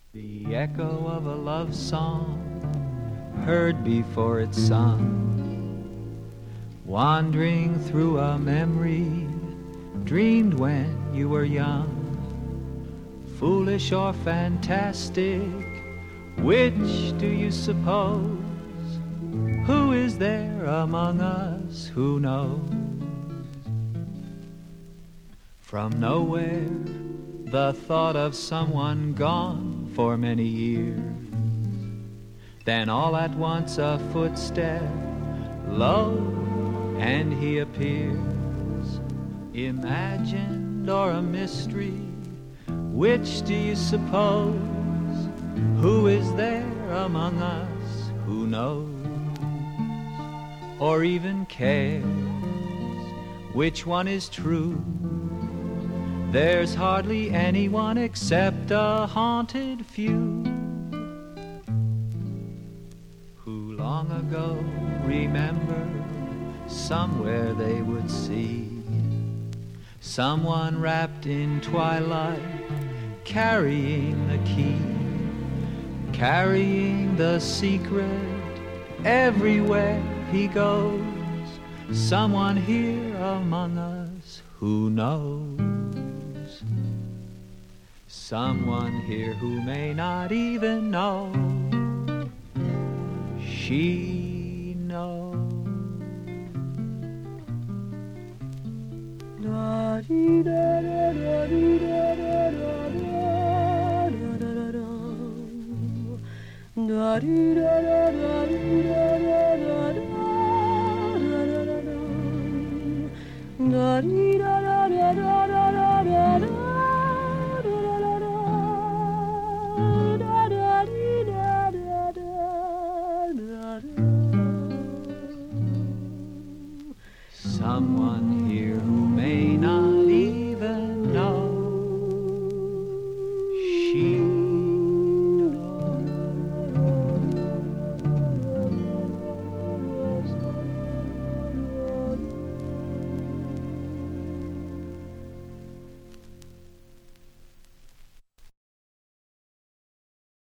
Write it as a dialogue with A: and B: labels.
A: The echo of a love song heard before it's sung, wandering through a memory dreamed when you were young. Foolish or fantastic, which do you suppose? Who is there among us who knows? From nowhere, the thought of someone gone for many years. Then all at once a footstep, lo, and he appears. Imagined or a mystery, which do you suppose? Who is there among us who knows? Or even cares which one is true? There's hardly anyone except a haunted few who long ago remember somewhere they would see someone wrapped in twilight, carrying the key, carrying the secret everywhere he goes. Someone here among us who knows. Someone here who may not even know. She knows. Someone